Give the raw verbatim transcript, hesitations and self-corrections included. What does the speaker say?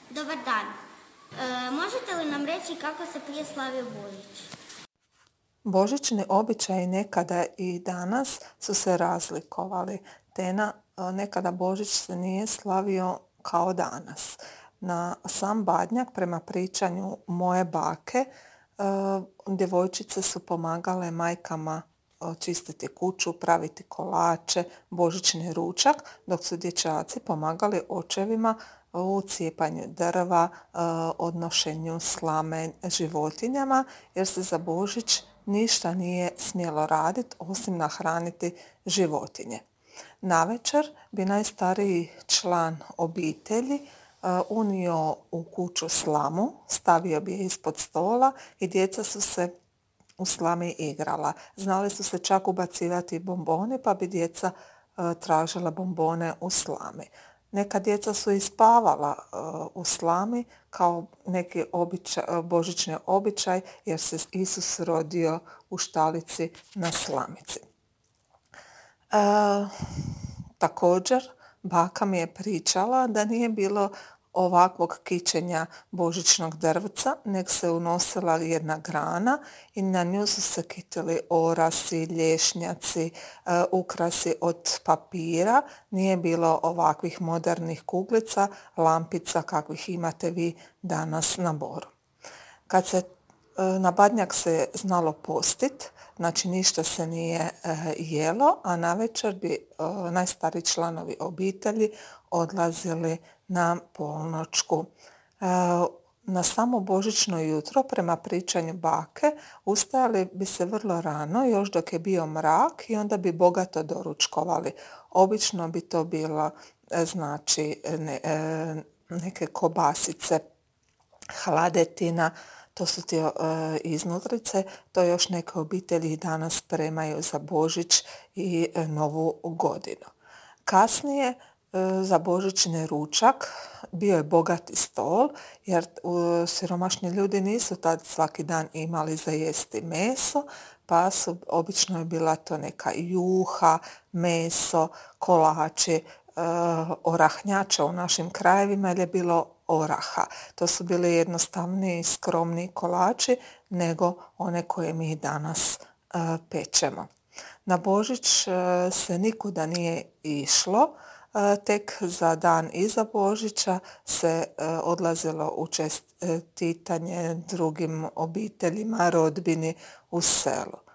Dobar dan. E, možete li nam reći kako se prije slavio Božić? Božićni običaji nekada i danas su se razlikovali, te na, nekada Božić se nije slavio kao danas. Na sam Badnjak, prema pričanju moje bake, djevojčice su pomagale majkama čistiti kuću, praviti kolače, božićni ručak, dok su dječaci pomagali očevima u cijepanju drva, odnošenju slame životinjama, jer se za Božić ništa nije smjelo raditi osim nahraniti životinje. Navečer bi najstariji član obitelji unio u kuću slamu, stavio bi je ispod stola i djeca su se u slami igrala. Znali su se čak ubacivati bombone, pa bi djeca tražila bombone u slami. Neka djeca su i spavala u slami kao neki običaj, božićni običaj, jer se Isus rodio u štalici na slamici. E, također, baka mi je pričala da nije bilo ovakvog kićenja božićnog drvca, nek se unosila jedna grana i na nju su se kitili orasi, lješnjaci, ukrasi od papira. Nije bilo ovakvih modernih kuglica, lampica kakvih imate vi danas na Boru. Kad se na Badnjak se znalo postit, znači ništa se nije jelo, a navečer bi najstariji članovi obitelji odlazili na polnoćku. Na samo božićno jutro, prema pričanju bake, ustajali bi se vrlo rano, još dok je bio mrak, i onda bi bogato doručkovali. Obično bi to bilo znači ne, neke kobasice, hladetina, to su ti e, iznutrice, to još neke obitelji danas spremaju za Božić i e, Novu godinu. Kasnije e, za božićni ručak bio je bogati stol, jer e, siromašni ljudi nisu tad svaki dan imali za jesti meso, pa su, obično je bila to neka juha, meso, kolači, e, orahnjača u našim krajevima, jer je bilo oraha. To su bili jednostavniji, skromniji kolači nego one koje mi danas uh, pečemo. Na Božić uh, se nikuda nije išlo, uh, tek za dan iza Božića se uh, odlazilo u čestitanje drugim obiteljima, rodbini u selu.